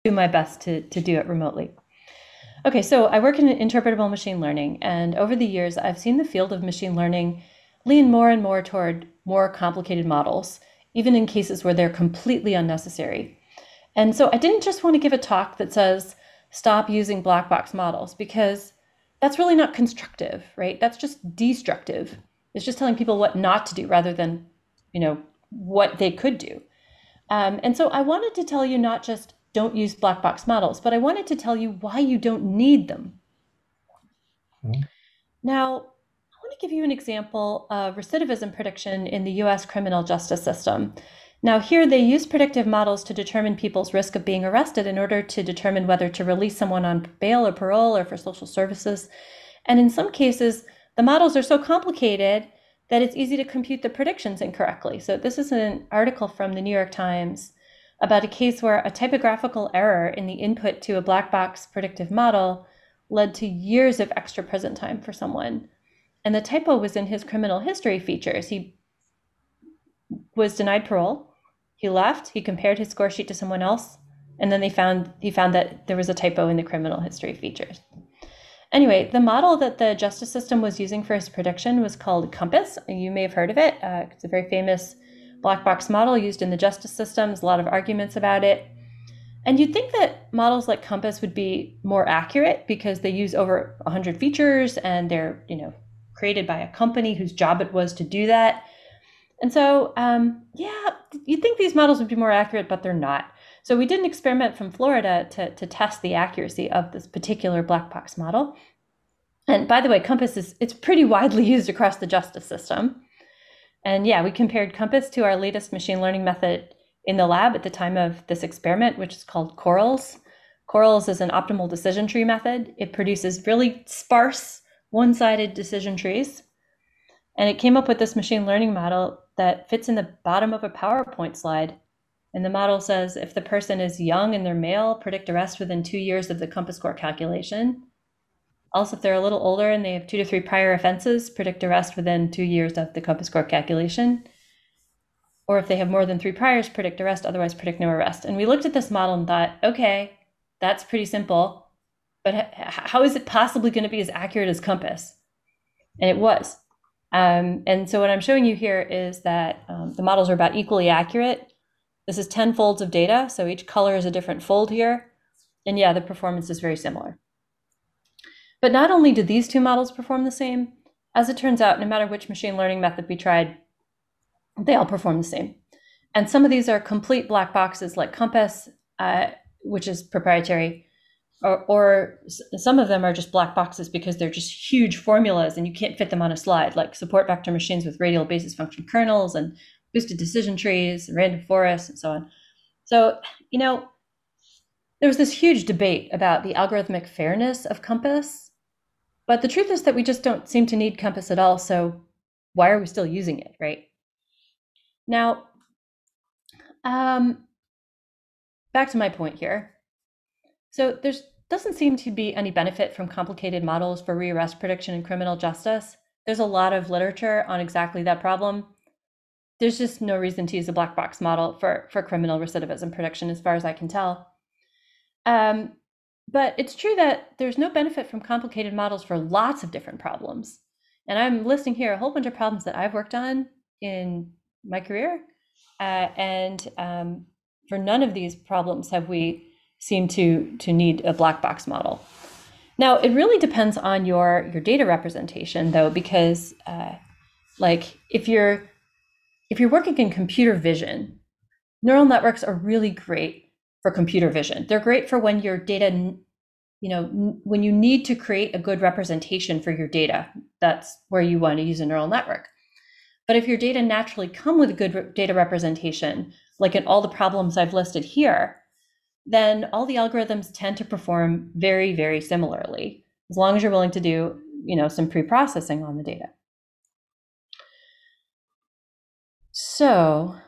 do my best to do it remotely. Okay, so I work in interpretable machine learning, and over the years, I've seen the field of machine learning lean more and more toward more complicated models, even in cases where they're completely unnecessary. And so I didn't just want to give a talk that says, stop using black box models, because that's really not constructive, right? That's just destructive. It's just telling people what not to do rather than, what they could do. And so I wanted to tell you not just don't use black box models, but I wanted to tell you why you don't need them. Mhm. Now, I want to give you an example of recidivism prediction in the US criminal justice system. Now, here they use predictive models to determine people's risk of being arrested in order to determine whether to release someone on bail or parole or for social services. And in some cases, the models are so complicated that it's easy to compute the predictions incorrectly. So, this is an article from the New York Times about a case where a typographical error in the input to a black box predictive model led to years of extra prison time for someone. And the typo was in his criminal history features. He was denied parole. He left. He compared his score sheet to someone else, and then he found that there was a typo in the criminal history features. Anyway, the model that the justice system was using for his prediction was called COMPAS. You may have heard of it. It's a very famous black box model used in the justice system. There's a lot of arguments about it. And you'd think that models like COMPAS would be more accurate because they use over 100 features and they're, created by a company whose job it was to do that. And so, yeah, you'd think these models would be more accurate, but they're not. So we did an experiment from Florida to test the accuracy of this particular black box model. And by the way, COMPAS it's pretty widely used across the justice system. And yeah, we compared COMPAS to our latest machine learning method in the lab at the time of this experiment, which is called Corals. Corals is an optimal decision tree method. It produces really sparse, one-sided decision trees. And it came up with this machine learning model that fits in the bottom of a PowerPoint slide. And the model says if the person is young and they're male, predict arrest within 2 years of the COMPAS score calculation. Also, if they're a little older and they have 2 to 3 prior offenses, predict arrest within 2 years of the COMPAS score calculation. Or if they have more than 3 priors, predict arrest, otherwise predict no arrest. And we looked at this model and thought, okay, that's pretty simple, but how is it possibly going to be as accurate as COMPAS? And it was. And so what I'm showing you here is that the models are about equally accurate. This is 10 folds of data, so each color is a different fold here. And yeah, the performance is very similar. But not only do these two models perform the same, as it turns out, no matter which machine learning method we tried, they all perform the same. And some of these are complete black boxes like COMPAS, which is proprietary, or some of them are just black boxes because they're just huge formulas and you can't fit them on a slide, like support vector machines with radial basis function kernels and boosted decision trees, random forests, and so on. So, there was this huge debate about the algorithmic fairness of COMPAS, but the truth is that we just don't seem to need COMPAS at all, so why are we still using it, right? Now, back to my point here. So there doesn't seem to be any benefit from complicated models for rearrest prediction in criminal justice. There's a lot of literature on exactly that problem. There's just no reason to use a black box model for criminal recidivism prediction, as far as I can tell. But it's true that there's no benefit from complicated models for lots of different problems. And I'm listing here a whole bunch of problems that I've worked on in my career. And for none of these problems have we seemed to need a black box model. Now, it really depends on your data representation, though, because like if you're working in computer vision, neural networks are really great for computer vision. They're great for when your data, when you need to create a good representation for your data. That's where you want to use a neural network. But if your data naturally come with a good data representation, like in all the problems I've listed here, then all the algorithms tend to perform very, very similarly, as long as you're willing to do, some pre-processing on the data. So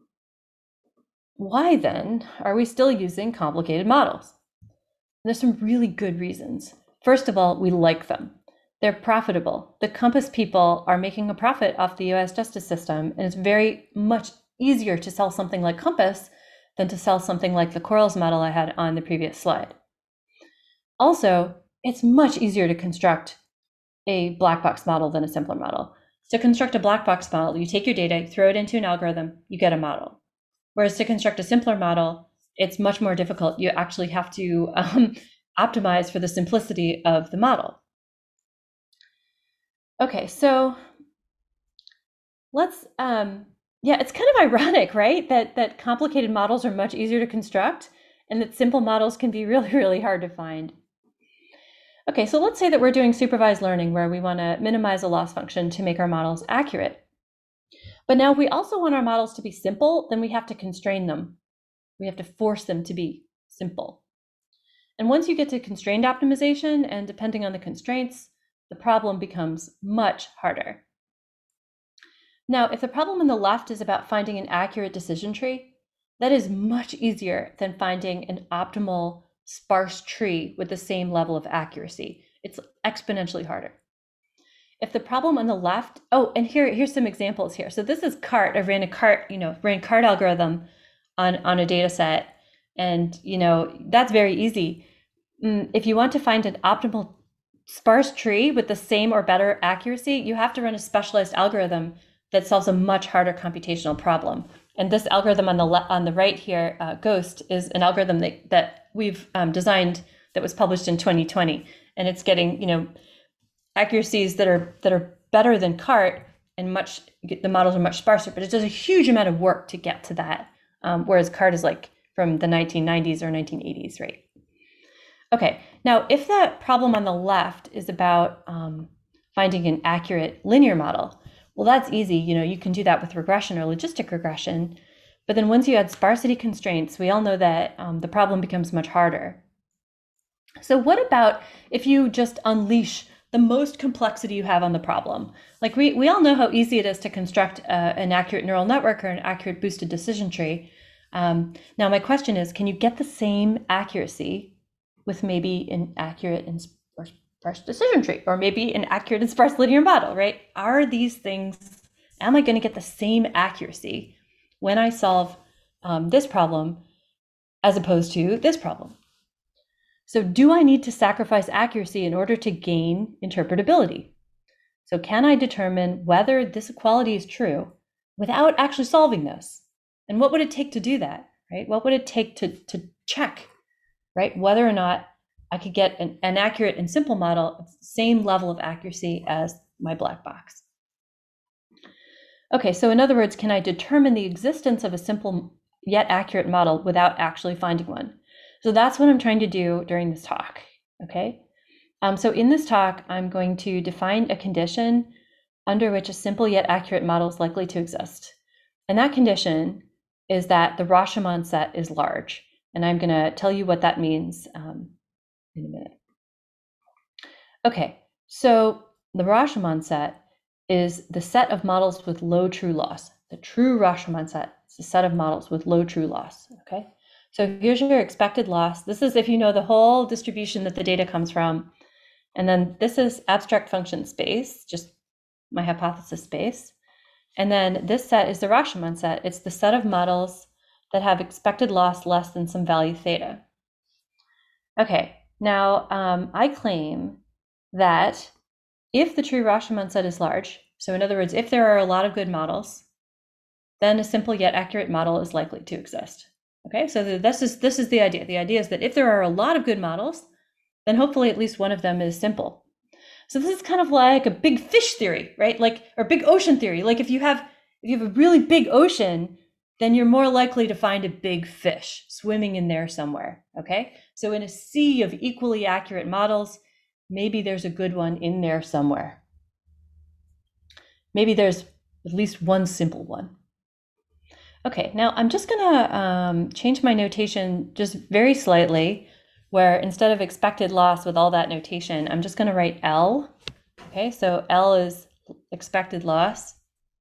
why then are we still using complicated models? And there's some really good reasons. First of all, we like them. They're profitable. The COMPAS people are making a profit off the US justice system, and it's very much easier to sell something like COMPAS than to sell something like the Corals model I had on the previous slide. Also, it's much easier to construct a black box model than a simpler model. To construct a black box model, you take your data, you throw it into an algorithm, you get a model. Whereas to construct a simpler model, it's much more difficult. You actually have to optimize for the simplicity of the model. Okay, so let's, it's kind of ironic, right? That complicated models are much easier to construct and that simple models can be really, really hard to find. Okay, so let's say that we're doing supervised learning where we want to minimize a loss function to make our models accurate. But now we also want our models to be simple, then we have to constrain them. We have to force them to be simple. And once you get to constrained optimization, and depending on the constraints, the problem becomes much harder. Now, if the problem on the left is about finding an accurate decision tree, that is much easier than finding an optimal sparse tree with the same level of accuracy. It's exponentially harder. If the problem on the left, and here's some examples here. So this is CART. I ran a CART algorithm on a data set, and that's very easy. If you want to find an optimal sparse tree with the same or better accuracy, you have to run a specialized algorithm that solves a much harder computational problem. And this algorithm on the right here, GHOST, is an algorithm that we've designed that was published in 2020, and it's getting accuracies that are better than CART, and the models are much sparser, but it does a huge amount of work to get to that, whereas CART is like from the 1990s or 1980s, right? Okay, now if that problem on the left is about finding an accurate linear model, well, that's easy. You can do that with regression or logistic regression. But then once you add sparsity constraints, we all know that the problem becomes much harder. So what about if you just unleash the most complexity you have on the problem? Like we all know how easy it is to construct an accurate neural network or an accurate boosted decision tree. Now my question is, can you get the same accuracy with maybe an accurate and sparse decision tree, or maybe an accurate and sparse linear model, right? Are these things, am I going to get the same accuracy when I solve this problem as opposed to this problem? So do I need to sacrifice accuracy in order to gain interpretability? So can I determine whether this equality is true without actually solving this? And what would it take to do that, right? What would it take to check, right, whether or not I could get an accurate and simple model of the same level of accuracy as my black box? Okay, so in other words, can I determine the existence of a simple yet accurate model without actually finding one? So that's what I'm trying to do during this talk, okay? So in this talk, I'm going to define a condition under which a simple yet accurate model is likely to exist. And that condition is that the Rashomon set is large. And I'm going to tell you what that means in a minute. Okay, so the Rashomon set is the set of models with low true loss. The true Rashomon set is a set of models with low true loss, okay? So here's your expected loss. This is if you know the whole distribution that the data comes from. And then this is abstract function space, just my hypothesis space. And then this set is the Rashomon set. It's the set of models that have expected loss less than some value theta. Okay, now I claim that if the true Rashomon set is large, so in other words, if there are a lot of good models, then a simple yet accurate model is likely to exist. Okay, so this is the idea. The idea is that if there are a lot of good models, then hopefully at least one of them is simple. So this is kind of like a big fish theory, right? Or big ocean theory. Like if you have a really big ocean, then you're more likely to find a big fish swimming in there somewhere, okay? So in a sea of equally accurate models, maybe there's a good one in there somewhere. Maybe there's at least one simple one. Okay, now I'm just gonna change my notation just very slightly, where instead of expected loss with all that notation, I'm just gonna write L. Okay, so L is expected loss.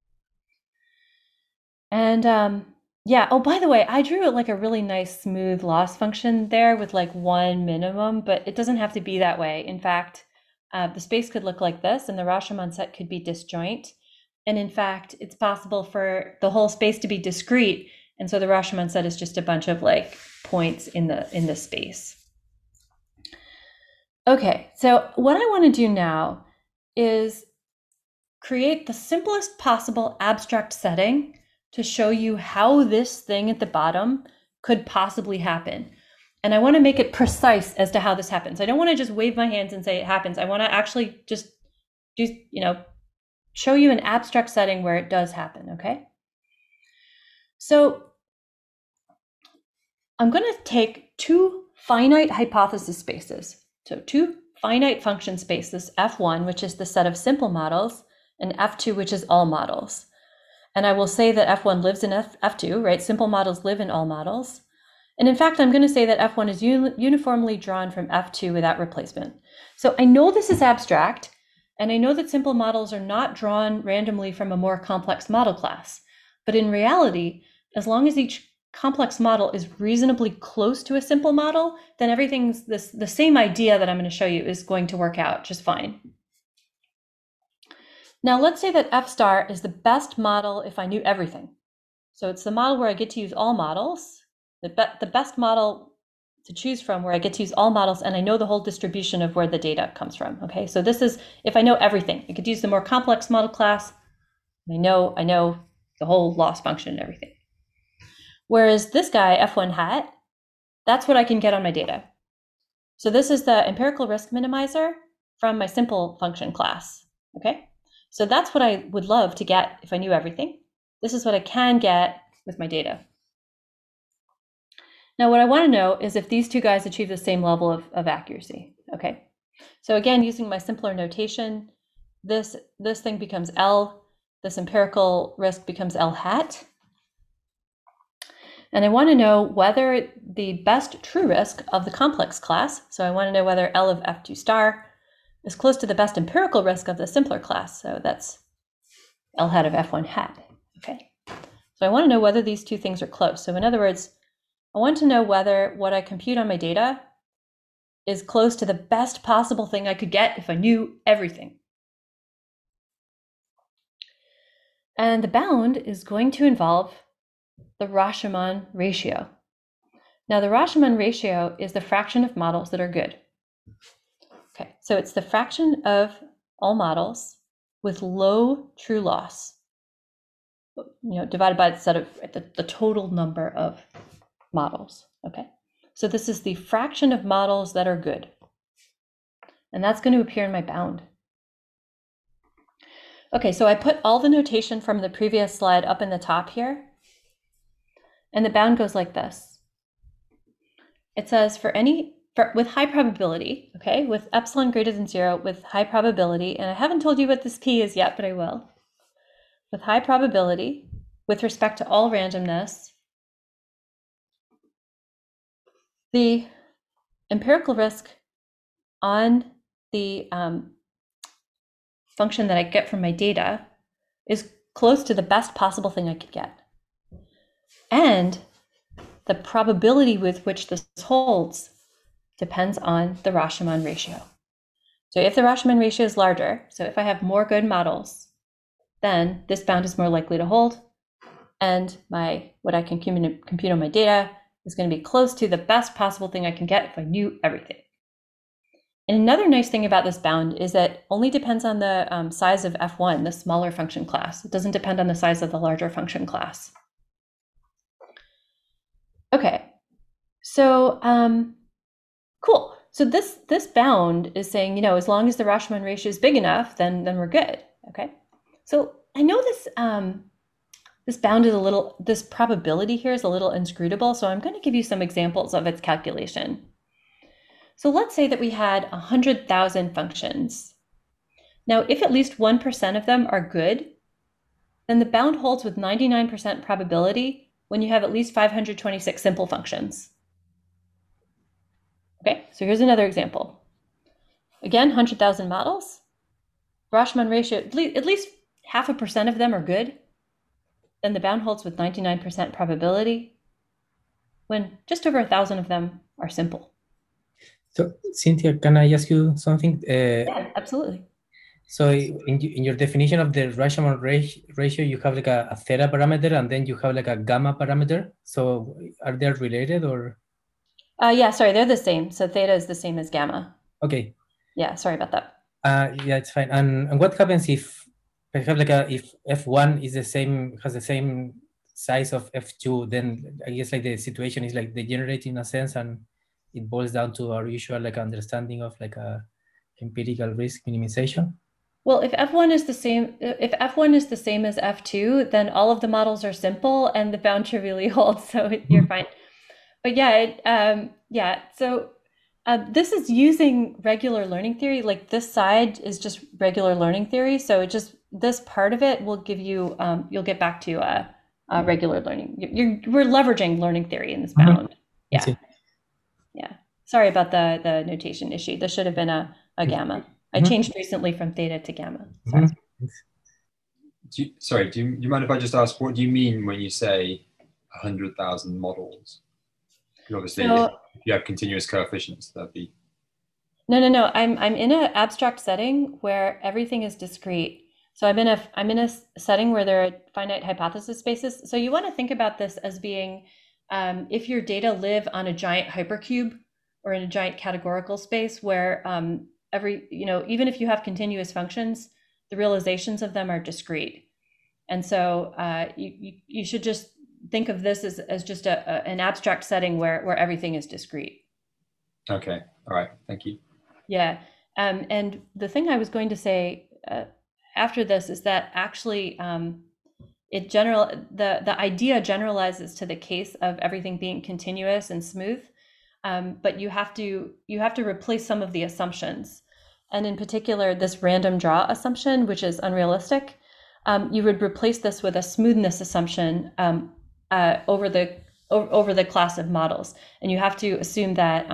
And yeah, oh, by the way, I drew like a really nice smooth loss function there with like one minimum, but it doesn't have to be that way. In fact, the space could look like this, and the Rashomon set could be disjoint. And in fact, it's possible for the whole space to be discrete And so the Rashomon set is just a bunch of like points in the space. Okay, so what I want to do now is create the simplest possible abstract setting to show you how this thing at the bottom could possibly happen. And I want to make it precise as to how this happens. I don't want to just wave my hands and say it happens. I want to actually just do, show you an abstract setting where it does happen, okay? So I'm going to take two finite hypothesis spaces. So two finite function spaces, F1, which is the set of simple models, and F2, which is all models. And I will say that F1 lives in F2, right? Simple models live in all models. And in fact, I'm going to say that F1 is uniformly drawn from F2 without replacement. So I know this is abstract, and I know that simple models are not drawn randomly from a more complex model class. But in reality, as long as each complex model is reasonably close to a simple model, then everything's the same idea that I'm going to show you is going to work out just fine. Now let's say that F star is the best model if I knew everything. So it's the model where I get to use all models, the best model to choose from where I get to use all models and I know the whole distribution of where the data comes from. Okay, so this is if I know everything. I could use the more complex model class. I know the whole loss function and everything. Whereas this guy, F1 hat, that's what I can get on my data. So this is the empirical risk minimizer from my simple function class. Okay, so that's what I would love to get if I knew everything. This is what I can get with my data. Now, what I want to know is if these two guys achieve the same level of accuracy. Okay, so again, using my simpler notation, this thing becomes L, this empirical risk becomes L hat. And I want to know whether the best true risk of the complex class, so I want to know whether L of F2 star is close to the best empirical risk of the simpler class. So that's L hat of F1 hat. Okay, so I want to know whether these two things are close. So in other words, I want to know whether what I compute on my data is close to the best possible thing I could get if I knew everything. And the bound is going to involve the Rashomon ratio. Now, the Rashomon ratio is the fraction of models that are good. Okay, so it's the fraction of all models with low true loss, divided by the set of the total number of models. Okay, so this is the fraction of models that are good, and that's going to appear in my bound. Okay, so I put all the notation from the previous slide up in the top here, and the bound goes like this. It says with high probability, okay, with epsilon greater than 0, with high probability, and I haven't told you what this p is yet, but I will. With high probability, with respect to all randomness, the empirical risk on the function that I get from my data is close to the best possible thing I could get. And the probability with which this holds depends on the Rashomon ratio. So if the Rashomon ratio is larger, so if I have more good models, then this bound is more likely to hold, and what I can compute on my data is going to be close to the best possible thing I can get if I knew everything. And another nice thing about this bound is that it only depends on the size of F1, the smaller function class. It doesn't depend on the size of the larger function class. Okay, so cool. So this bound is saying, as long as the Rashomon ratio is big enough, then we're good. Okay, so I know this bound is this probability here is a little inscrutable, so I'm going to give you some examples of its calculation. So let's say that we had 100,000 functions. Now, if at least 1% of them are good, then the bound holds with 99% probability when you have at least 526 simple functions. Okay, so here's another example. Again, 100,000 models. Rashomon ratio, at least 0.5% of them are good. Then the bound holds with 99% probability when just over 1,000 of them are simple. So, Cynthia, can I ask you something? Yeah, absolutely. So in your definition of the Rashomon ratio, you have like a theta parameter and then you have like a gamma parameter. So are they related or? Yeah, sorry, they're the same. So theta is the same as gamma. Okay. Yeah, sorry about that. Yeah, it's fine. And what happens if I have like if F1 is has the same size of F2, then I guess like the situation is like degenerating in a sense, and it boils down to our usual like understanding of like a empirical risk minimization. Well, if F1 is the same as F2, then all of the models are simple and the bound trivially holds, so you're fine. But yeah, so this is using regular learning theory. Like this side is just regular learning theory. So this part of it will give you, you'll get back to regular learning. We're leveraging learning theory in this bound. Yeah. Yeah. Sorry about the notation issue. This should have been a gamma. I changed recently from theta to gamma. Sorry. Do you mind if I just ask, what do you mean when you say 100,000 models? Obviously, if you have continuous coefficients, that'd be... No. I'm in an abstract setting where everything is discrete. So I'm in a setting where there are finite hypothesis spaces. So you want to think about this as being if your data live on a giant hypercube or in a giant categorical space where even if you have continuous functions, the realizations of them are discrete. And so you should just think of this as just an abstract setting where everything is discrete. Okay. All right. Thank you. Yeah. And the thing I was going to say after this is that actually the idea generalizes to the case of everything being continuous and smooth, but you have to replace some of the assumptions, and in particular this random draw assumption, which is unrealistic. You would replace this with a smoothness assumption over the class of models, and you have to assume that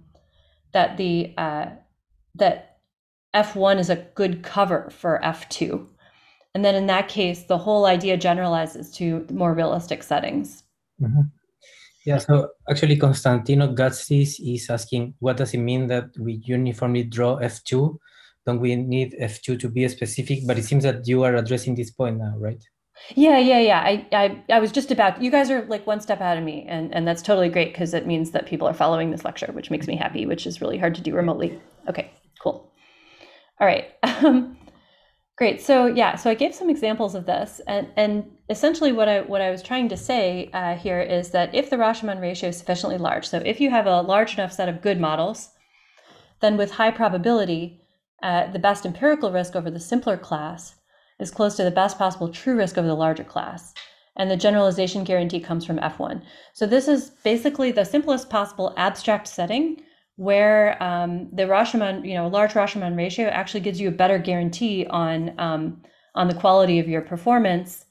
that F1 is a good cover for F2. And then in that case, the whole idea generalizes to more realistic settings. Mm-hmm. Yeah, so actually Constantino Gatsis is asking, what does it mean that we uniformly draw F2? Don't we need F2 to be specific? But it seems that you are addressing this point now, right? Yeah. I was just about, you guys are like one step ahead of me, and that's totally great because it means that people are following this lecture, which makes me happy, which is really hard to do remotely. Okay, cool. All right. Great. So I gave some examples of this, and essentially what I was trying to say here is that if the Rashomon ratio is sufficiently large, so if you have a large enough set of good models, then with high probability, the best empirical risk over the simpler class is close to the best possible true risk over the larger class. And the generalization guarantee comes from F1. So this is basically the simplest possible abstract setting where the Rashomon, large Rashomon ratio actually gives you a better guarantee on the quality of your performance.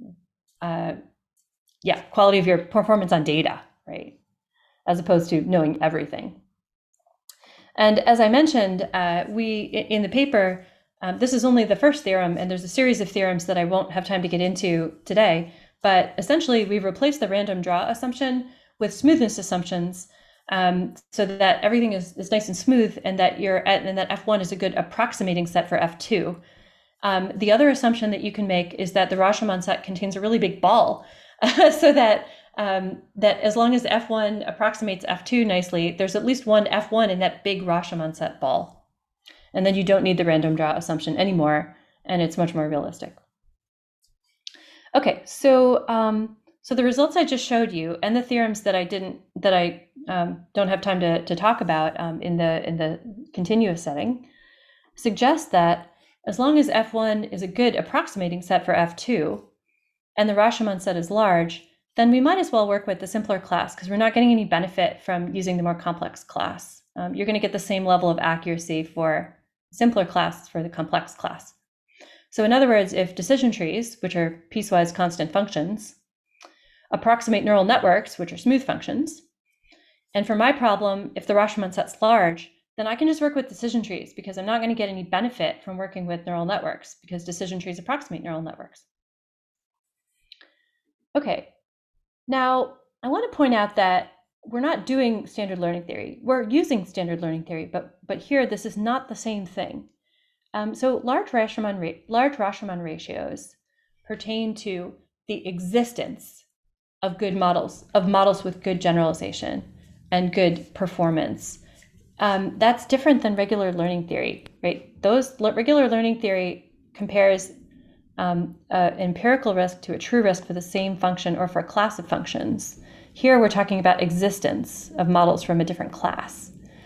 Quality of your performance on data, right? As opposed to knowing everything. And as I mentioned, in the paper, this is only the first theorem, and there's a series of theorems that I won't have time to get into today. But essentially, we've replaced the random draw assumption with smoothness assumptions, so that everything is nice and smooth, and that F1 is a good approximating set for F2. The other assumption that you can make is that the Rashomon set contains a really big ball, so that as long as F1 approximates F2 nicely, there's at least one F1 in that big Rashomon set ball. And then you don't need the random draw assumption anymore, and it's much more realistic. Okay, so the results I just showed you, and the theorems that I don't have time to talk about in the continuous setting, suggest that as long as F1 is a good approximating set for F2, and the Rashomon set is large, then we might as well work with the simpler class, because we're not getting any benefit from using the more complex class. You're going to get the same level of accuracy for simpler class for the complex class. So in other words, if decision trees, which are piecewise constant functions, approximate neural networks, which are smooth functions, and for my problem, if the Rashomon set's large, then I can just work with decision trees, because I'm not going to get any benefit from working with neural networks, because decision trees approximate neural networks. Okay, now I want to point out that we're not doing standard learning theory. We're using standard learning theory, but here this is not the same thing. So large Rashomon ratios pertain to the existence of good models, of models with good generalization and good performance. That's different than regular learning theory, right? Regular learning theory compares an empirical risk to a true risk for the same function or for a class of functions. Here we're talking about existence of models from a different class.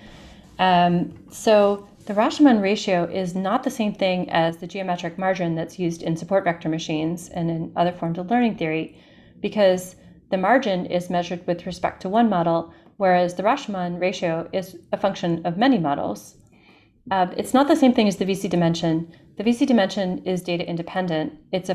So the Rashomon ratio is not the same thing as the geometric margin that's used in support vector machines and in other forms of learning theory, because the margin is measured with respect to one model, whereas the Rashomon ratio is a function of many models. It's not the same thing as the VC dimension. The VC dimension is data independent. It's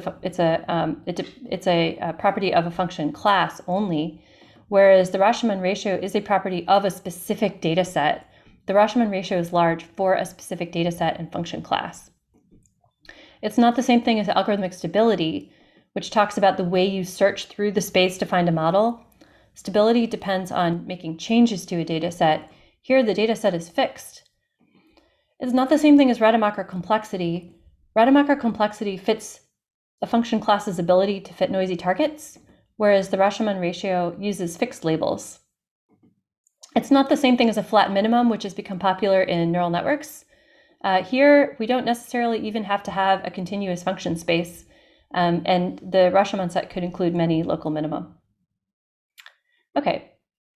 a property of a function class only, whereas the Rashomon ratio is a property of a specific data set. The Rashomon ratio is large for a specific data set and function class. It's not the same thing as algorithmic stability, which talks about the way you search through the space to find a model. Stability depends on making changes to a data set. Here, the data set is fixed. It's not the same thing as Rademacher complexity. Rademacher complexity fits a function class's ability to fit noisy targets, whereas the Rashomon ratio uses fixed labels. It's not the same thing as a flat minimum, which has become popular in neural networks. Here, we don't necessarily even have to have a continuous function space, and the Rashomon set could include many local minimum. Okay,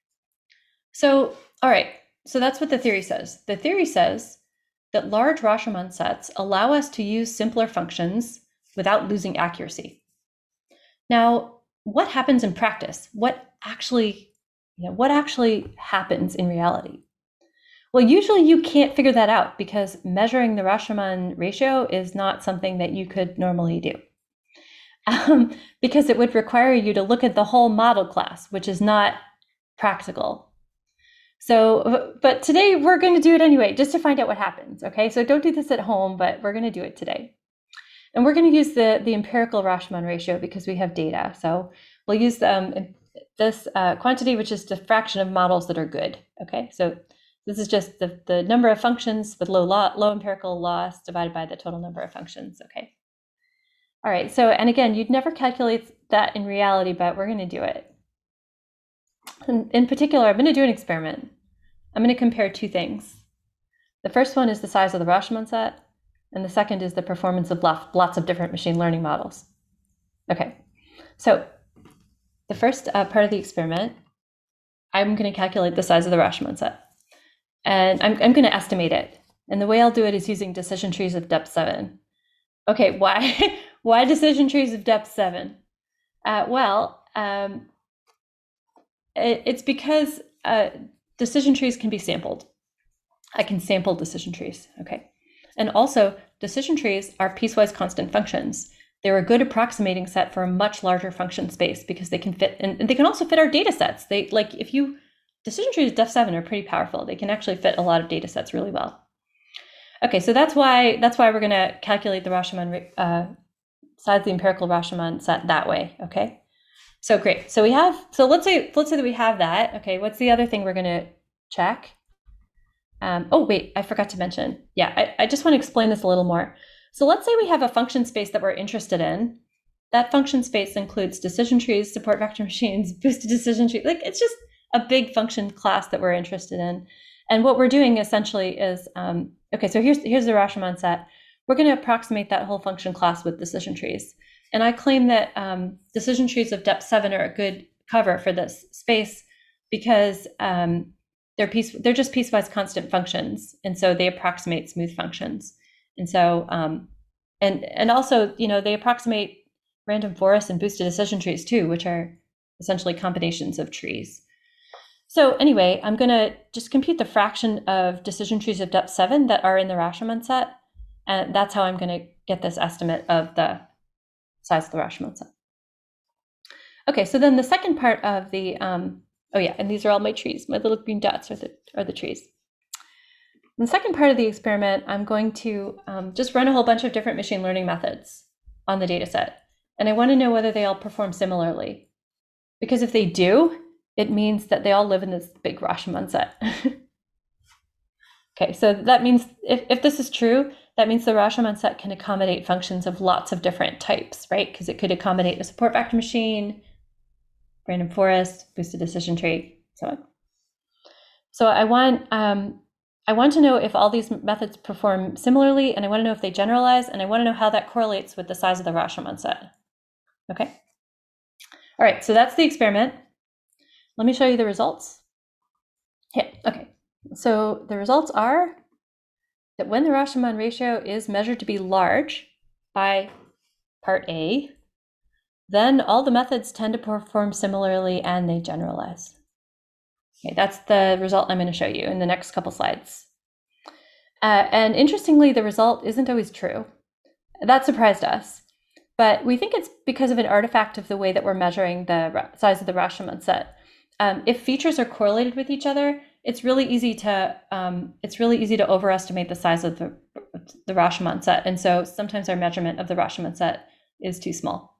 so, all right, so that's what the theory says. The theory says that large Rashomon sets allow us to use simpler functions without losing accuracy. Now, what happens in practice? What actually happens in reality? Well, usually you can't figure that out because measuring the Rashomon ratio is not something that you could normally do. Because it would require you to look at the whole model class, which is not practical. So, but today we're going to do it anyway, just to find out what happens, okay? So don't do this at home, but we're going to do it today. And we're going to use the empirical Rashomon ratio because we have data. So we'll use this quantity, which is the fraction of models that are good, okay? So this is just the number of functions with low empirical loss divided by the total number of functions, okay? All right, so, and again, you'd never calculate that in reality, but we're going to do it. And in particular, I'm going to do an experiment. I'm going to compare two things. The first one is the size of the Rashomon set, and the second is the performance of lots of different machine learning models. Okay, so the first part of the experiment, I'm going to calculate the size of the Rashomon set, and I'm going to estimate it. And the way I'll do it is using decision trees of depth 7. Okay, why? Why decision trees of depth 7? It's because decision trees can be sampled. I can sample decision trees, okay? And also, decision trees are piecewise constant functions. They're a good approximating set for a much larger function space because they can fit, and they can also fit our data sets. Decision trees of depth 7 are pretty powerful. They can actually fit a lot of data sets really well. Okay, so that's why we're going to calculate the Rashomon size of the empirical Rashomon set that way. Okay, so great. So let's say that we have that. Okay, what's the other thing we're going to check? Oh wait, I forgot to mention. Yeah, I just want to explain this a little more. So let's say we have a function space that we're interested in. That function space includes decision trees, support vector machines, boosted decision trees. Like it's just a big function class that we're interested in. And what we're doing essentially is, okay, so here's the Rashomon set. We're going to approximate that whole function class with decision trees. And I claim that decision trees of depth 7 are a good cover for this space because they're just piecewise constant functions. And so they approximate smooth functions. And so, and also, they approximate random forests and boosted decision trees too, which are essentially combinations of trees. So anyway, I'm going to just compute the fraction of decision trees of depth 7 that are in the Rashomon set. And that's how I'm going to get this estimate of the size of the Rashomon set. Okay, so then the second part of the, oh yeah, and these are all my trees. My little green dots are the trees. In the second part of the experiment, I'm going to just run a whole bunch of different machine learning methods on the data set. And I want to know whether they all perform similarly. Because if they do, it means that they all live in this big Rashomon set. Okay, so that means if this is true, that means the Rashomon set can accommodate functions of lots of different types, right? Because it could accommodate a support vector machine, random forest, boosted decision tree, so on. So I want to know if all these methods perform similarly, and I want to know if they generalize, and I want to know how that correlates with the size of the Rashomon set. Okay. All right, so that's the experiment. Let me show you the results. Yeah, okay. So the results are that when the Rashomon ratio is measured to be large by part A, then all the methods tend to perform similarly and they generalize. Okay, that's the result I'm going to show you in the next couple slides. And interestingly, the result isn't always true. That surprised us. But we think it's because of an artifact of the way that we're measuring the size of the Rashomon set. If features are correlated with each other, it's really easy to overestimate the size of the Rashomon set, and so sometimes our measurement of the Rashomon set is too small.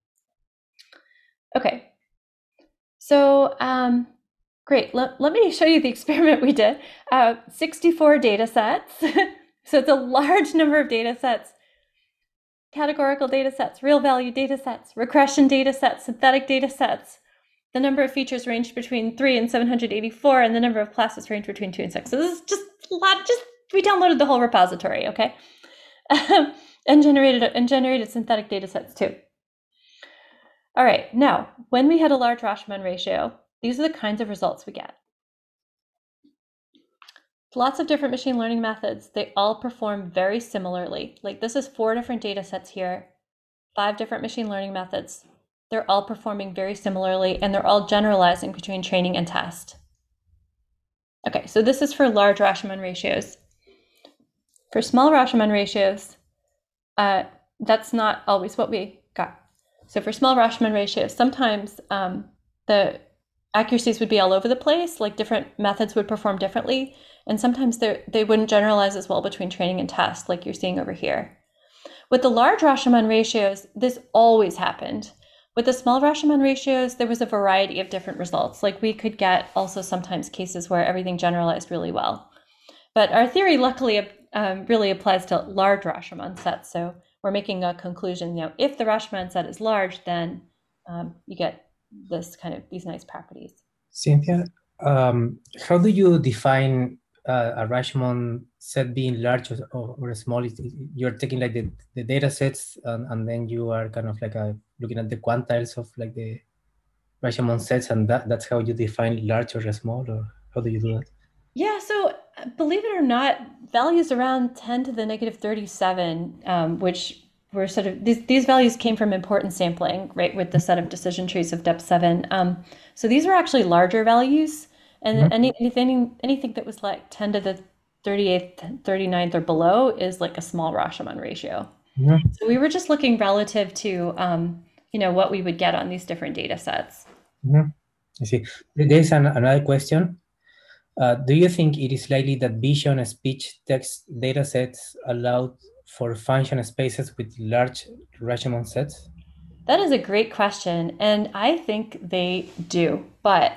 Okay, so great. Let me show you the experiment we did. 64 data sets, so it's a large number of data sets. Categorical data sets, real value data sets, regression data sets, synthetic data sets. The number of features ranged between 3 and 784, and the number of classes ranged between 2 and 6. So this is just a lot. We downloaded the whole repository, okay, and generated synthetic data sets too. All right, now when we had a large Rashomon ratio, these are the kinds of results we get. Lots of different machine learning methods. They all perform very similarly. Like this is 4 different data sets here, 5 different machine learning methods. They're all performing very similarly, and they're all generalizing between training and test. Okay, so this is for large Rashomon ratios. For small Rashomon ratios, that's not always what we got. So for small Rashomon ratios, sometimes the accuracies would be all over the place, like different methods would perform differently, and sometimes they wouldn't generalize as well between training and test, like you're seeing over here. With the large Rashomon ratios, this always happened. With the small Rashomon ratios, there was a variety of different results. Like we could get also sometimes cases where everything generalized really well. But our theory luckily really applies to large Rashomon sets. So we're making a conclusion, if the Rashomon set is large, then you get these nice properties. Cynthia, how do you define a Rashomon set being large or small? You're taking like the data sets and then you are kind of like looking at the quantiles of like the Rashomon sets, and that's how you define large or small, or how do you do that? Yeah, so believe it or not, values around 10 to the negative 37, which were sort of, these values came from importance sampling, right, with the set of decision trees of depth 7. So these were actually larger values, and anything that was like 10 to the 38th, 39th or below is like a small Rashomon ratio. Mm-hmm. So we were just looking relative to, what we would get on these different data sets. Mm-hmm. I see. There's another question. Do you think it is likely that vision and speech text data sets allowed for function spaces with large Rashomon sets? That is a great question, and I think they do, but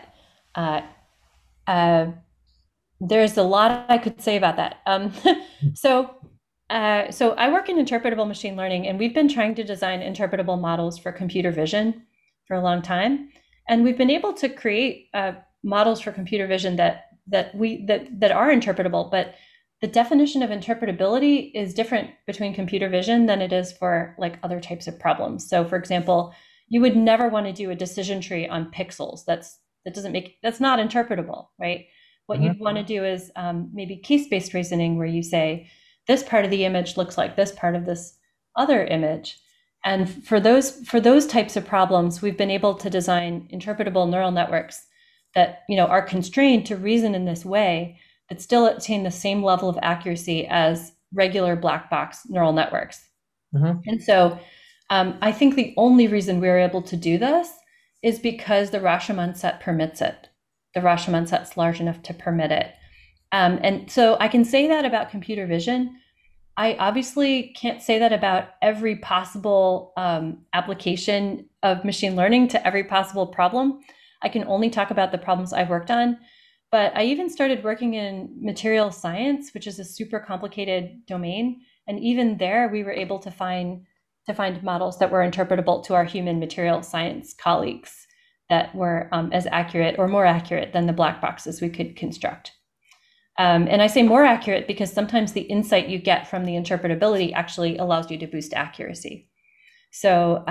there's a lot I could say about that. So I work in interpretable machine learning, and we've been trying to design interpretable models for computer vision for a long time, and we've been able to create models for computer vision that are interpretable, but the definition of interpretability is different between computer vision than it is for like other types of problems. So for example, you would never want to do a decision tree on pixels. That's not interpretable, right? What you'd want to do is maybe case-based reasoning, where you say, this part of the image looks like this part of this other image. And for those types of problems, we've been able to design interpretable neural networks that are constrained to reason in this way, but still attain the same level of accuracy as regular black box neural networks. Mm-hmm. And so I think the only reason we're able to do this is because the Rashomon set permits it. The Rashomon set's large enough to permit it. And so I can say that about computer vision. I obviously can't say that about every possible application of machine learning to every possible problem. I can only talk about the problems I've worked on. But I even started working in material science, which is a super complicated domain. And even there, we were able to find models that were interpretable to our human material science colleagues that were as accurate or more accurate than the black boxes we could construct. And I say more accurate because sometimes the insight you get from the interpretability actually allows you to boost accuracy. So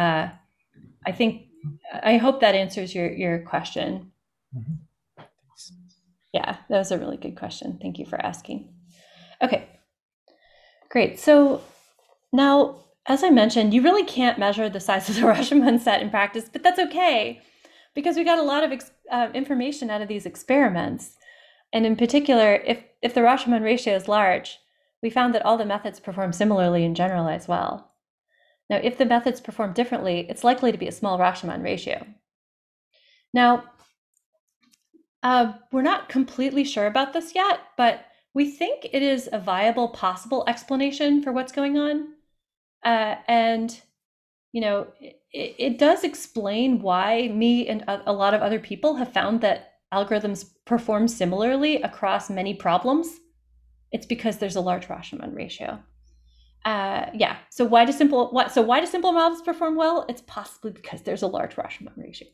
I hope that answers your question. Mm-hmm. Yeah, that was a really good question. Thank you for asking. Okay, great. So now, as I mentioned, you really can't measure the size of the Rashomon set in practice, but that's okay because we got a lot of information out of these experiments. And in particular, if the Rashomon ratio is large, we found that all the methods perform similarly and generalize well. Now, if the methods perform differently, it's likely to be a small Rashomon ratio. Now, we're not completely sure about this yet, but we think it is a viable possible explanation for what's going on. And, you know, it does explain why me and a lot of other people have found that algorithms perform similarly across many problems. It's because there's a large Rashomon ratio. Yeah. So why do simple models perform well? It's possibly because there's a large Rashomon ratio.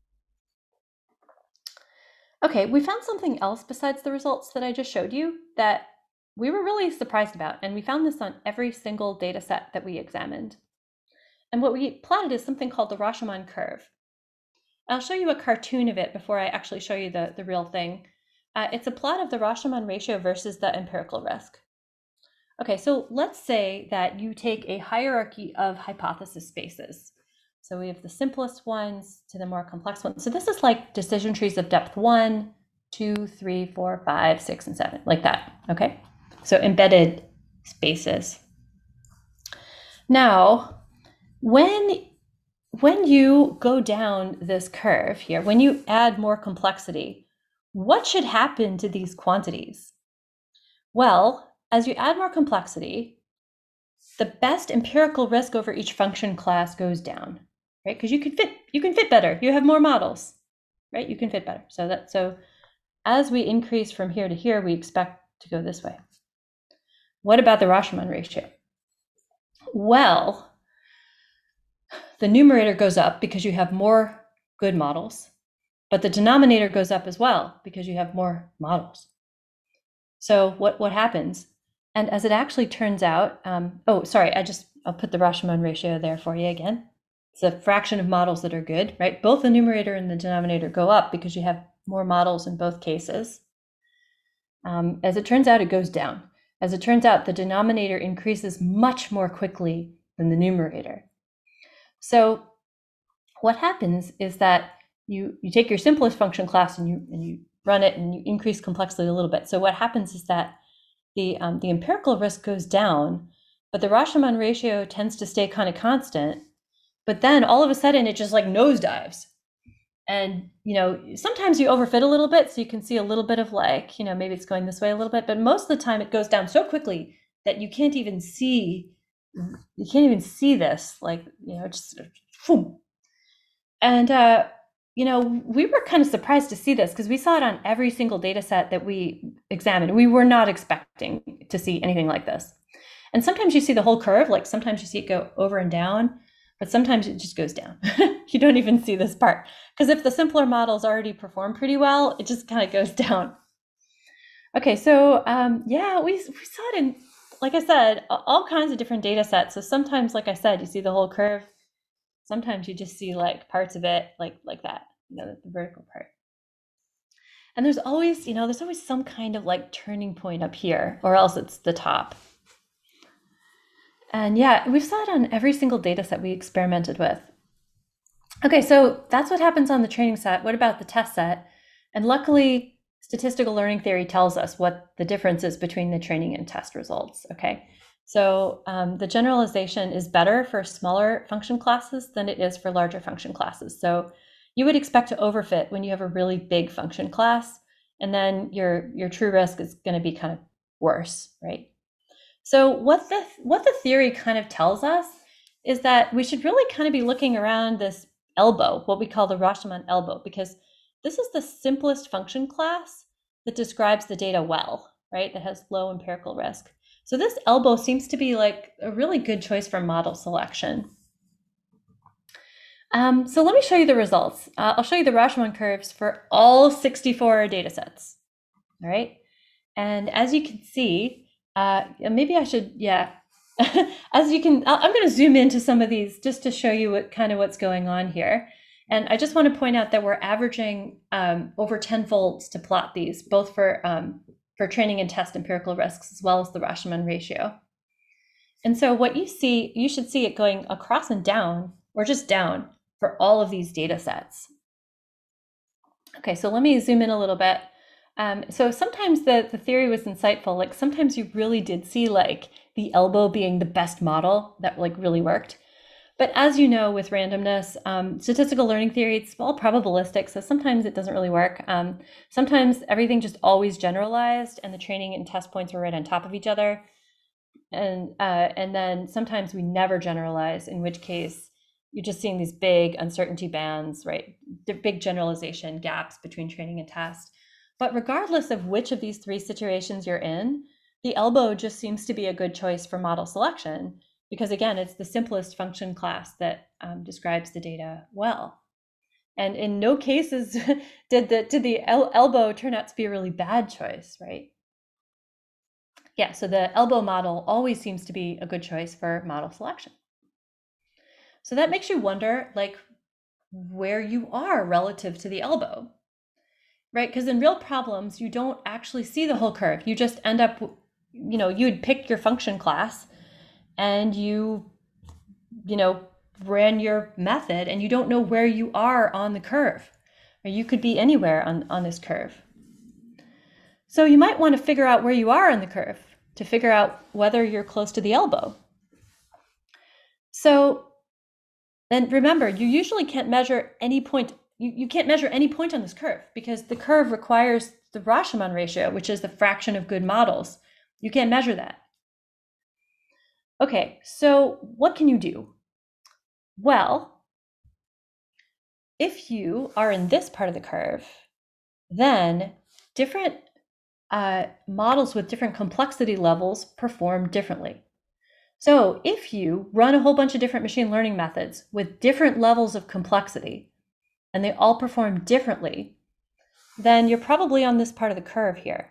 Okay, we found something else besides the results that I just showed you that we were really surprised about, and we found this on every single data set that we examined. And what we plotted is something called the Rashomon curve. I'll show you a cartoon of it before I actually show you the real thing. It's a plot of the Rashomon ratio versus the empirical risk. Okay, so let's say that you take a hierarchy of hypothesis spaces. So we have the simplest ones to the more complex ones. So this is like decision trees of depth 1, 2, 3, 4, 5, 6, and 7, like that, okay? So embedded spaces. Now, when you go down this curve here, when you add more complexity, what should happen to these quantities? Well, as you add more complexity, the best empirical risk over each function class goes down, right? Because you can fit better. You have more models, right? You can fit better. So as we increase from here to here, we expect to go this way. What about the Rashomon ratio? Well, the numerator goes up because you have more good models, but the denominator goes up as well because you have more models. So what happens? And as it actually turns out, I'll put the Rashomon ratio there for you again. It's a fraction of models that are good, right? Both the numerator and the denominator go up because you have more models in both cases. As it turns out, it goes down. As it turns out, the denominator increases much more quickly than the numerator. So what happens is that you take your simplest function class and you run it and you increase complexity a little bit. So what happens is that the empirical risk goes down, but the Rashomon ratio tends to stay kind of constant. But then all of a sudden it just like nosedives. And, you know, sometimes you overfit a little bit, so you can see a little bit of like, you know, maybe it's going this way a little bit, but most of the time it goes down so quickly that you can't even see this, like, you know, just boom. And, you know, we were kind of surprised to see this because we saw it on every single data set that we examined. We were not expecting to see anything like this. And sometimes you see the whole curve, like sometimes you see it go over and down, but sometimes it just goes down. You don't even see this part. Because if the simpler models already perform pretty well, it just kind of goes down. Okay, so yeah, we saw it in, like I said, all kinds of different data sets. So sometimes, like I said, you see the whole curve. Sometimes you just see like parts of it like that, you know, the vertical part. And there's always, you know, there's always some kind of like turning point up here, or else it's the top. And yeah, we saw it on every single data set we experimented with. Okay, so that's what happens on the training set. What about the test set? And luckily, statistical learning theory tells us what the difference is between the training and test results, okay? So the generalization is better for smaller function classes than it is for larger function classes. So you would expect to overfit when you have a really big function class, and then your true risk is going to be kind of worse, right? So what the theory kind of tells us is that we should really kind of be looking around this elbow, what we call the Rashomon elbow, because this is the simplest function class that describes the data well, right? That has low empirical risk. So this elbow seems to be like a really good choice for model selection. So let me show you the results. I'll show you the Rashomon curves for all 64 data sets. All right. And as you can see, maybe I should, yeah. As you can, I'm going to zoom into some of these just to show you what's going on here. And I just want to point out that we're averaging over 10 folds to plot these, both for training and test empirical risks, as well as the Rashomon ratio. And so what you see, you should see it going across and down, or just down, for all of these data sets. Okay, so let me zoom in a little bit. So sometimes the theory was insightful. Like sometimes you really did see like the elbow being the best model that like really worked. But as you know, with randomness, statistical learning theory, it's all probabilistic. So sometimes it doesn't really work. Sometimes everything just always generalized and the training and test points were right on top of each other. And then sometimes we never generalize, in which case you're just seeing these big uncertainty bands, right? The big generalization gaps between training and test. But regardless of which of these three situations you're in, the elbow just seems to be a good choice for model selection because, again, it's the simplest function class that describes the data well. And in no cases did the elbow turn out to be a really bad choice, right? Yeah, so the elbow model always seems to be a good choice for model selection. So that makes you wonder, like, where you are relative to the elbow, right? Because in real problems, you don't actually see the whole curve. You just end up, you'd pick your function class and you ran your method and you don't know where you are on the curve, or you could be anywhere on this curve. So you might want to figure out where you are on the curve to figure out whether you're close to the elbow. So then remember, you usually can't measure any point. You can't measure any point on this curve because the curve requires the Rashomon ratio, which is the fraction of good models. You can't measure that. Okay, so what can you do? Well, if you are in this part of the curve, then different models with different complexity levels perform differently. So if you run a whole bunch of different machine learning methods with different levels of complexity, and they all perform differently, then you're probably on this part of the curve here.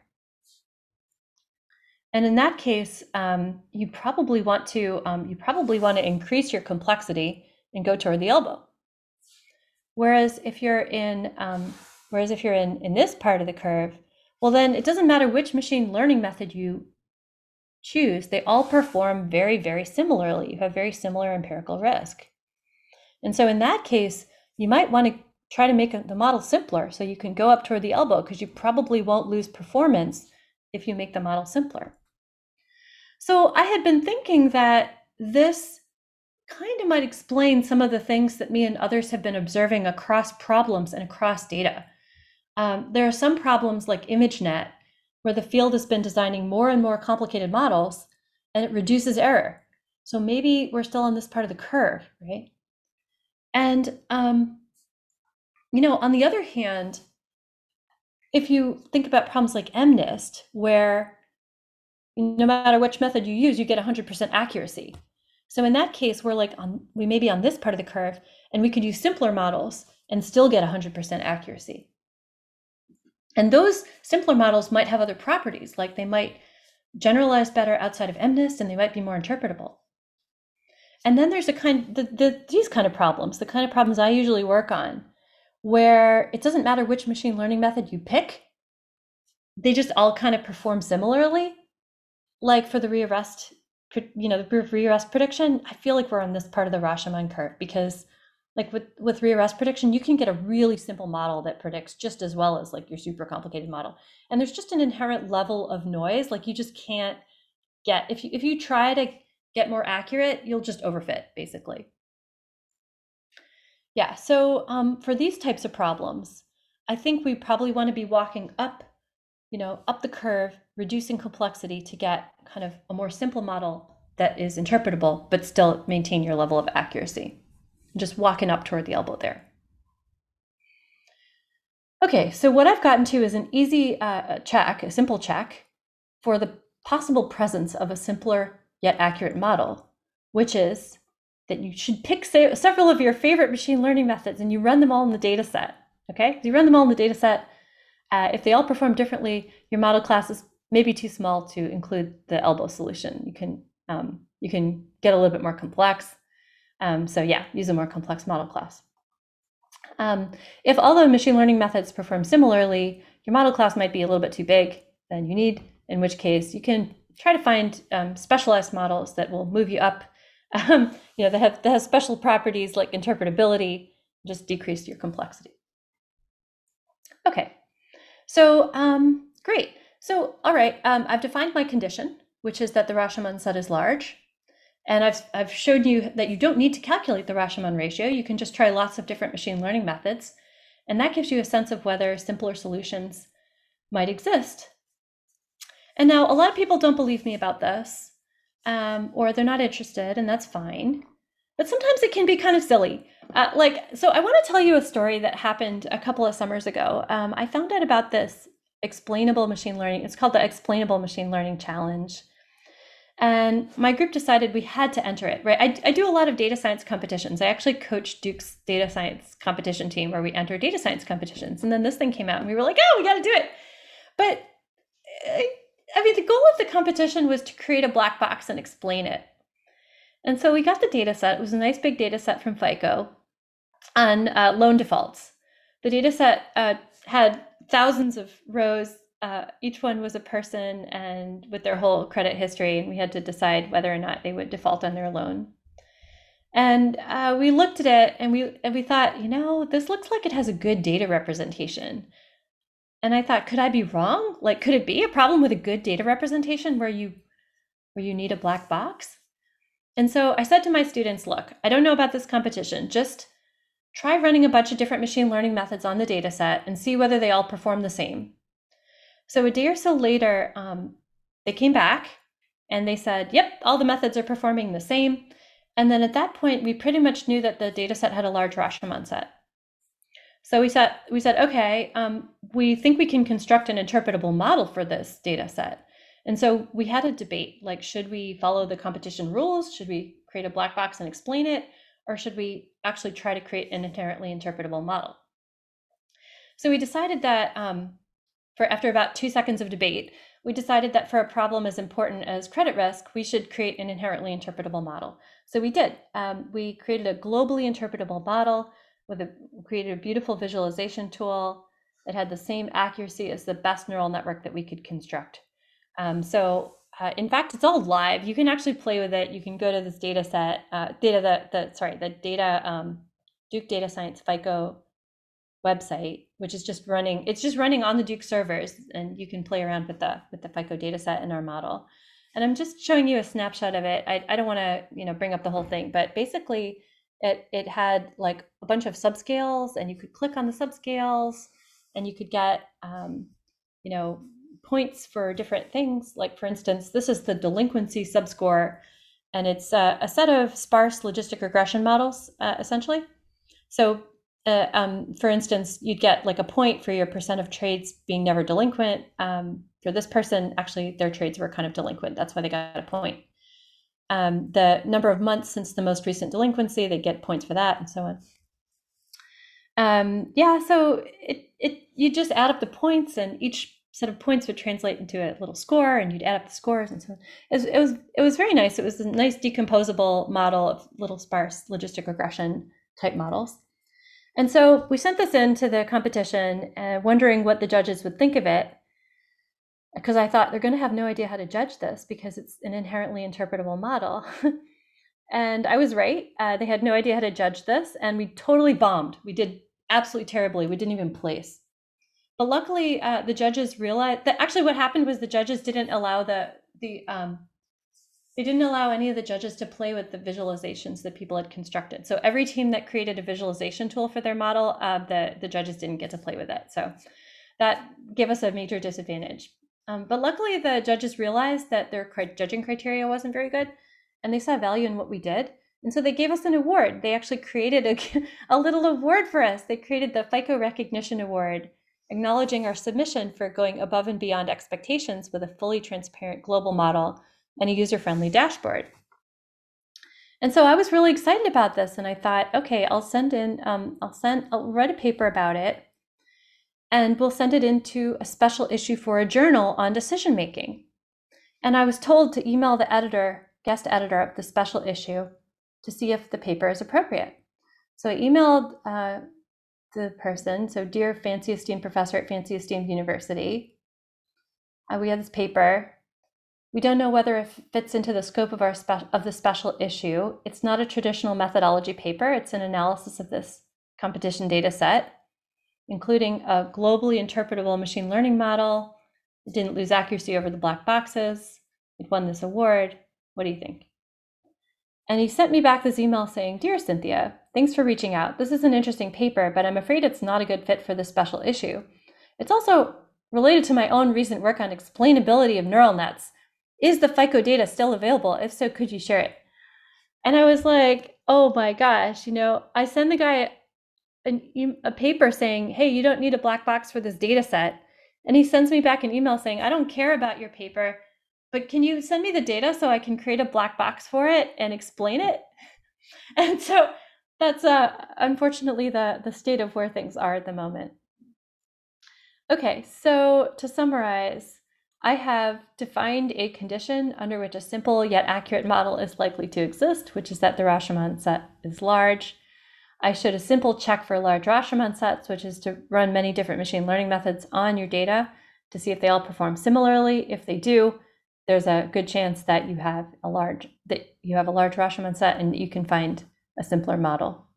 And in that case, you probably want to increase your complexity and go toward the elbow. Whereas if you're in this part of the curve, well, then it doesn't matter which machine learning method you choose, they all perform very, very similarly. You have very similar empirical risk. And so in that case, you might want to try to make the model simpler so you can go up toward the elbow, because you probably won't lose performance if you make the model simpler. So I had been thinking that this kind of might explain some of the things that me and others have been observing across problems and across data. There are some problems like ImageNet, where the field has been designing more and more complicated models, and it reduces error. So maybe we're still on this part of the curve, right? And on the other hand, if you think about problems like MNIST, where no matter which method you use, you get 100% accuracy. So in that case, we may be on this part of the curve, and we could use simpler models and still get 100% accuracy. And those simpler models might have other properties, like they might generalize better outside of MNIST, and they might be more interpretable. And then there's these kind of problems, the kind of problems I usually work on, where it doesn't matter which machine learning method you pick, they just all kind of perform similarly. Like for the rearrest, the rearrest prediction, I feel like we're on this part of the Rashomon curve, because like with rearrest prediction, you can get a really simple model that predicts just as well as like your super complicated model. And there's just an inherent level of noise, like you just can't get, if you try to get more accurate, you'll just overfit, basically. Yeah, so for these types of problems, I think we probably want to be walking up the curve, reducing complexity to get kind of a more simple model that is interpretable, but still maintain your level of accuracy. Just walking up toward the elbow there. Okay, so what I've gotten to is an easy check, a simple check for the possible presence of a simpler yet accurate model, which is that you should pick several of your favorite machine learning methods and you run them all in the data set. Okay, so you run them all in the data set. If they all perform differently, your model class is maybe too small to include the elbow solution. You can get a little bit more complex. So yeah, use a more complex model class. If all the machine learning methods perform similarly, your model class might be a little bit too big than you need, in which case you can try to find specialized models that will move you up. That have special properties like interpretability, just decrease your complexity. Okay, so great. So all right, I've defined my condition, which is that the Rashomon set is large. And I've showed you that you don't need to calculate the Rashomon ratio. You can just try lots of different machine learning methods. And that gives you a sense of whether simpler solutions might exist. And now a lot of people don't believe me about this, or they're not interested, and that's fine. But sometimes it can be kind of silly. So I want to tell you a story that happened a couple of summers ago. I found out about this explainable machine learning. It's called the Explainable Machine Learning Challenge. And my group decided we had to enter it, right? I do a lot of data science competitions. I actually coach Duke's data science competition team where we enter data science competitions. And then this thing came out and we were like, oh, we got to do it. But I mean, the goal of the competition was to create a black box and explain it. And so we got the data set. It was a nice big data set from FICO on loan defaults. The data set had thousands of rows. Each one was a person and with their whole credit history, and we had to decide whether or not they would default on their loan. And we looked at it and we thought, this looks like it has a good data representation. And I thought, could I be wrong? Like, could it be a problem with a good data representation where you need a black box? And so I said to my students, look, I don't know about this competition. Just try running a bunch of different machine learning methods on the data set and see whether they all perform the same. So a day or so later, they came back and they said, yep, all the methods are performing the same. And then at that point, we pretty much knew that the data set had a large Rashomon set. So we said, okay, we think we can construct an interpretable model for this data set. And so we had a debate, like, should we follow the competition rules? Should we create a black box and explain it? Or should we actually try to create an inherently interpretable model? So we decided that after about 2 seconds of debate, we decided that for a problem as important as credit risk, we should create an inherently interpretable model. So we did. We created a globally interpretable model created a beautiful visualization tool that had the same accuracy as the best neural network that we could construct. In fact, it's all live. You can actually play with it. You can go to this data set, Duke Data Science FICO website, which is just running. It's just running on the Duke servers, and you can play around with the FICO data set in our model. And I'm just showing you a snapshot of it. I don't want to bring up the whole thing, but basically it had like a bunch of subscales, and you could click on the subscales, and you could get points for different things. Like, for instance, this is the delinquency subscore, and it's a set of sparse logistic regression models, essentially. So for instance, you'd get like a point for your percent of trades being never delinquent. For this person, actually, their trades were kind of delinquent. That's why they got a point. The number of months since the most recent delinquency, they get points for that, and so on. So you just add up the points, and each set of points would translate into a little score, and you'd add up the scores, and so on. It was very nice. It was a nice decomposable model of little sparse logistic regression type models. And so we sent this into the competition, wondering what the judges would think of it, because I thought they're going to have no idea how to judge this because it's an inherently interpretable model. And I was right. They had no idea how to judge this, and we totally bombed. We did absolutely terribly. We didn't even place. But luckily, the judges realized that actually what happened was the judges didn't allow they didn't allow any of the judges to play with the visualizations that people had constructed. So every team that created a visualization tool for their model, the judges didn't get to play with it. So that gave us a major disadvantage. But luckily, the judges realized that their judging criteria wasn't very good, and they saw value in what we did. And so they gave us an award. They actually created a little award for us. They created the FICO Recognition Award. acknowledging our submission for going above and beyond expectations with a fully transparent global model and a user-friendly dashboard. And so I was really excited about this, and I thought, okay, I'll write a paper about it, and we'll send it into a special issue for a journal on decision making. And I was told to email the guest editor of the special issue to see if the paper is appropriate. So I emailed the person, so dear Fancy Esteemed Professor at Fancy Esteemed University, we have this paper. We don't know whether it fits into the scope of the special issue. It's not a traditional methodology paper. It's an analysis of this competition data set, including a globally interpretable machine learning model. It didn't lose accuracy over the black boxes. It won this award. What do you think? And he sent me back this email saying, dear Cynthia, thanks for reaching out. This is an interesting paper, but I'm afraid it's not a good fit for this special issue. It's also related to my own recent work on explainability of neural nets. Is the FICO data still available? If so, could you share it? And I was like, oh my gosh, I send the guy a paper saying, hey, you don't need a black box for this data set. And he sends me back an email saying, I don't care about your paper, but can you send me the data so I can create a black box for it and explain it? And so that's unfortunately the state of where things are at the moment. Okay, so to summarize, I have defined a condition under which a simple yet accurate model is likely to exist, which is that the Rashomon set is large. I showed a simple check for large Rashomon sets, which is to run many different machine learning methods on your data to see if they all perform similarly. If they do, there's a good chance that you have a large Rashomon set and you can find a simpler model.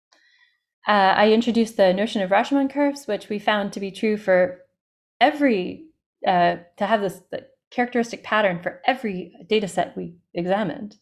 I introduced the notion of Rashomon curves, which we found to be true for every to have this characteristic pattern for every data set we examined.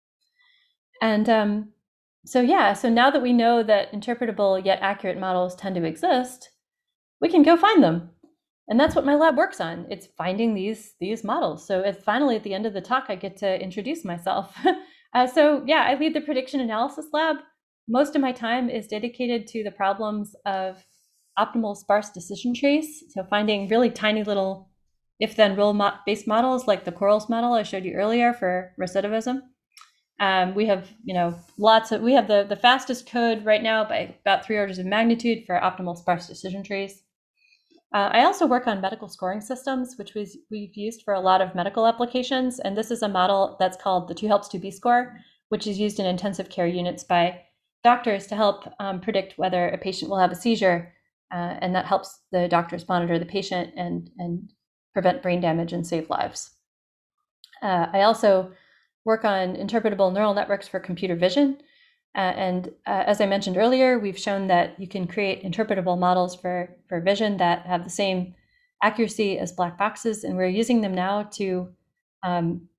And so now that we know that interpretable yet accurate models tend to exist, we can go find them. And that's what my lab works on. It's finding these models. So finally, at the end of the talk, I get to introduce myself. I lead the prediction analysis lab. Most of my time is dedicated to the problems of optimal sparse decision trees. So finding really tiny little if-then rule-based models like the Corals model I showed you earlier for recidivism. We have, we have the fastest code right now by about 3 orders of magnitude for optimal sparse decision trees. I also work on medical scoring systems, which we've used for a lot of medical applications. And this is a model that's called the 2helps2b score, which is used in intensive care units by doctors to help predict whether a patient will have a seizure. And that helps the doctors monitor the patient and prevent brain damage and save lives. I also work on interpretable neural networks for computer vision. As I mentioned earlier, we've shown that you can create interpretable models for vision that have the same accuracy as black boxes, and we're using them now in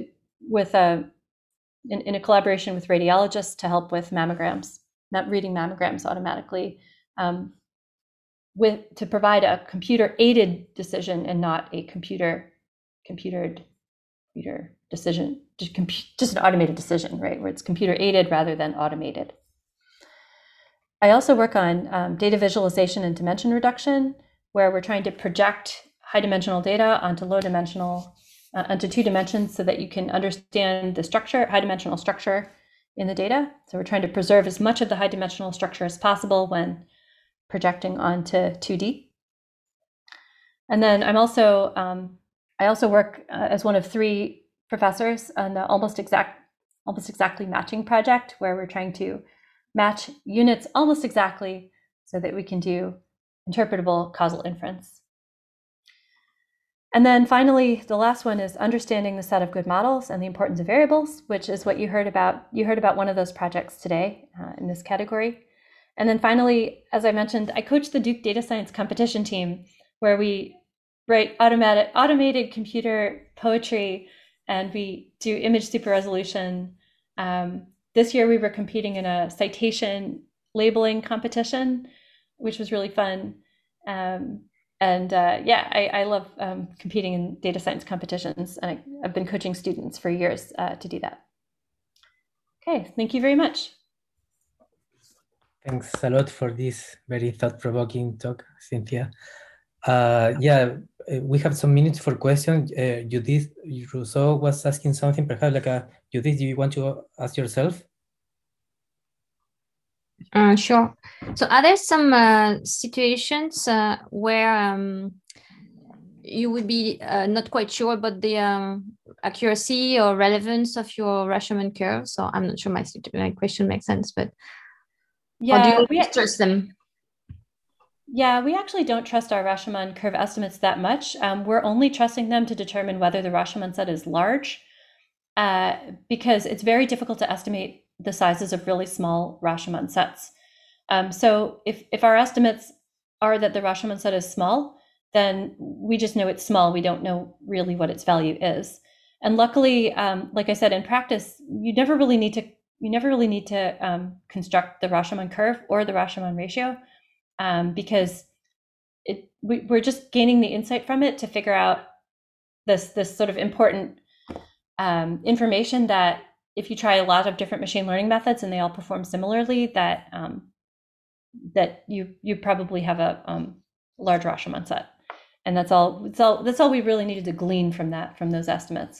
a collaboration with radiologists to help with mammograms, reading mammograms automatically, to provide a computer-aided decision and not a computer decision, just an automated decision, right? Where it's computer-aided rather than automated. I also work on data visualization and dimension reduction, where we're trying to project high-dimensional data onto onto 2 dimensions so that you can understand the structure, high-dimensional structure in the data. So we're trying to preserve as much of the high-dimensional structure as possible when projecting onto 2D. And then I also work as one of 3 professors on the almost exactly matching project, where we're trying to match units almost exactly so that we can do interpretable causal inference. And then finally, the last one is understanding the set of good models and the importance of variables, which is what you heard about. You heard about one of those projects today in this category. And then finally, as I mentioned, I coach the Duke Data Science competition team, where we write automated computer poetry, and we do image super resolution. This year we were competing in a citation labeling competition, which was really fun. I love competing in data science competitions, and I've been coaching students for years to do that. Okay, thank you very much. Thanks a lot for this very thought-provoking talk, Cynthia. Yeah, we have some minutes for questions. Judith Rousseau was asking something, perhaps Judith, do you want to ask yourself? Sure. So are there some situations where you would be not quite sure about the accuracy or relevance of your Rashomon curve? So I'm not sure my question makes sense, but yeah, or do you trust them? Yeah, we actually don't trust our Rashomon curve estimates that much. We're only trusting them to determine whether the Rashomon set is large, because it's very difficult to estimate the sizes of really small Rashomon sets. So if our estimates are that the Rashomon set is small, then we just know it's small. We don't know really what its value is. And luckily, like I said, in practice, you never really need to construct the Rashomon curve or the Rashomon ratio. Because we're just gaining the insight from it to figure out this sort of important information that if you try a lot of different machine learning methods and they all perform similarly, that you probably have a large Rashomon set, and that's all we really needed to glean from those estimates.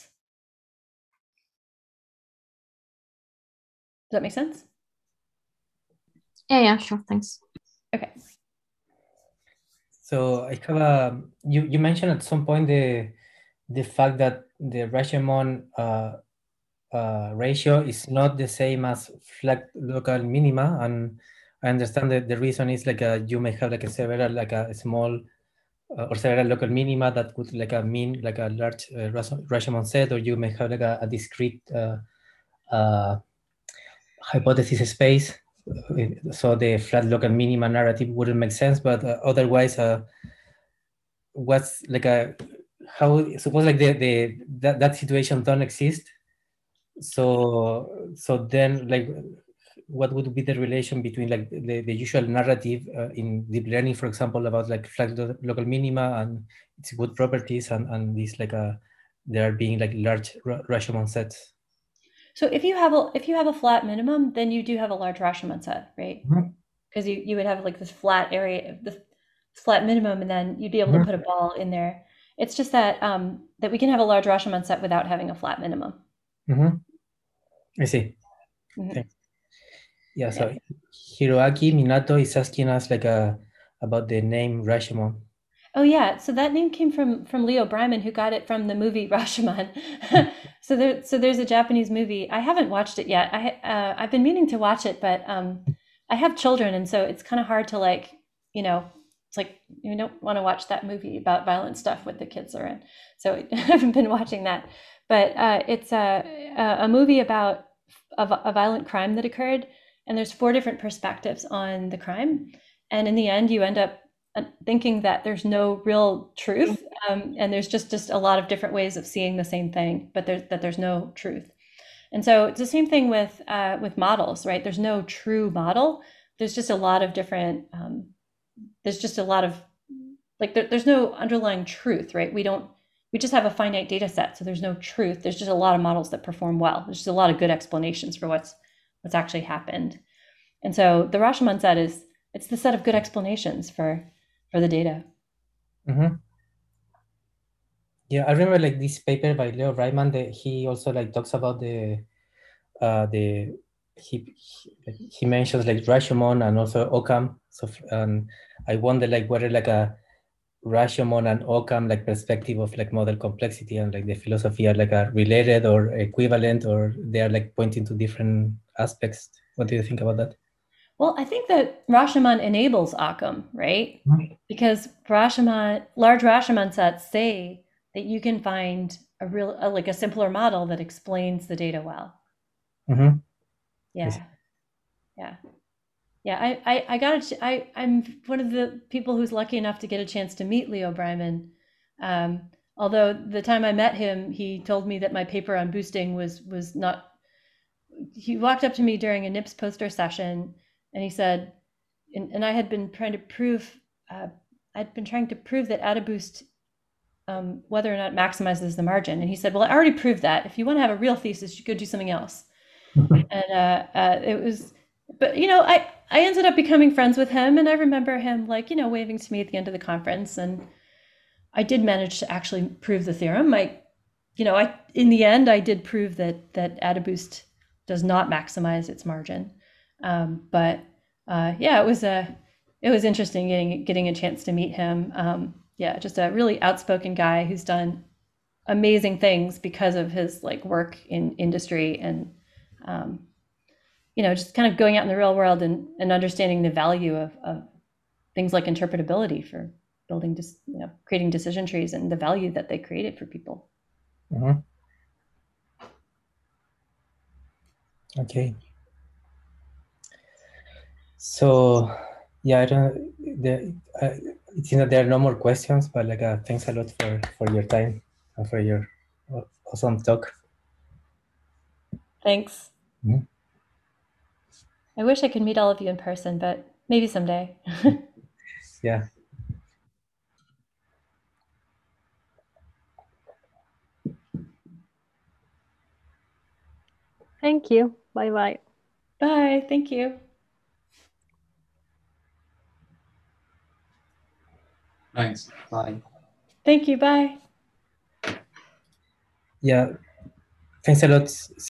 Does that make sense? Yeah, sure. Thanks. Okay. So I have you mentioned at some point the fact that the Rashomon ratio is not the same as flat local minima, and I understand that the reason is you may have several a small or several local minima that could mean a large Rashomon set, or you may have a discrete hypothesis space. So the flat local minima narrative wouldn't make sense, but otherwise, what's how suppose that situation don't exist. So then what would be the relation between the usual narrative in deep learning, for example, about flat local minima and its good properties, and these there being large Rashomon sets? So if you have a flat minimum, then you do have a large Rashomon set, right? Because you would have this flat area, this flat minimum, and then you'd be able to put a ball in there. It's just that that we can have a large Rashomon set without having a flat minimum. I see. Thanks. Yeah. So Hiroaki Minato is asking us about the name Rashomon. Oh yeah, so that name came from Leo Breiman, who got it from the movie Rashomon. So there's a Japanese movie. I haven't watched it yet. I've been meaning to watch it, but I have children, and so it's kind of hard to it's like you don't want to watch that movie about violent stuff with the kids are in. So I haven't been watching that, but it's a movie about a violent crime that occurred, and there's 4 different perspectives on the crime, and in the end you end up thinking that there's no real truth, and there's just a lot of different ways of seeing the same thing, but there's no truth. And so it's the same thing with models, right? There's no true model. There's just a lot of different. There's just a lot of there's no underlying truth, right? We just have a finite data set, so there's no truth. There's just a lot of models that perform well. There's just a lot of good explanations for what's actually happened. And so the Rashomon set it's the set of good explanations for the data. Yeah, I remember this paper by Leo Breiman that he also talks about he mentions Rashomon and also Occam. So I wonder whether a Rashomon and Occam perspective of model complexity and the philosophy are related or equivalent, or they are pointing to different aspects. What do you think about that? Well, I think that Rashomon enables Occam, right? Because large Rashomon sets say that you can find a simpler model that explains the data well. Yeah. I'm one of the people who's lucky enough to get a chance to meet Leo Breiman. Although the time I met him, he told me that my paper on boosting was not. He walked up to me during a NIPS poster session, and he said, and I had been trying to prove, that AdaBoost, whether or not maximizes the margin. And he said, well, I already proved that. If you want to have a real thesis, you could do something else. And But I ended up becoming friends with him, and I remember him waving to me at the end of the conference, and I did manage to actually prove the theorem. In the end, I did prove that AdaBoost does not maximize its margin. But yeah, it was interesting getting a chance to meet him. Yeah, just a really outspoken guy who's done amazing things because of his work in industry, and just kind of going out in the real world and understanding the value of things like interpretability for building, creating decision trees, and the value that they created for people. Mm-hmm. Okay. So yeah, I don't. It seems that there are no more questions, but thanks a lot for your time and for your awesome talk. Thanks. Mm-hmm. I wish I could meet all of you in person, but maybe someday. Yeah. Thank you. Bye-bye. Bye. Thank you. Thanks. Bye. Thank you. Bye. Yeah. Thanks a lot.